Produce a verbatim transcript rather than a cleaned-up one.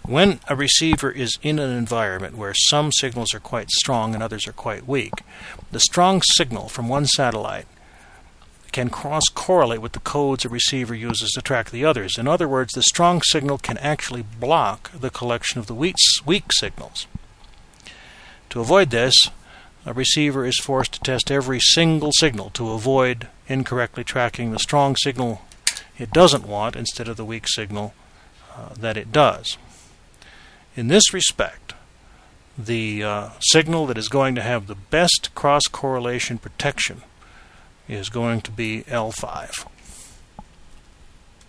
When a receiver is in an environment where some signals are quite strong and others are quite weak, the strong signal from one satellite can cross-correlate with the codes a receiver uses to track the others. In other words, the strong signal can actually block the collection of the weak, weak signals. To avoid this, a receiver is forced to test every single signal to avoid incorrectly tracking the strong signal it doesn't want instead of the weak signal uh, that it does. In this respect, the uh, signal that is going to have the best cross-correlation protection is going to be L five.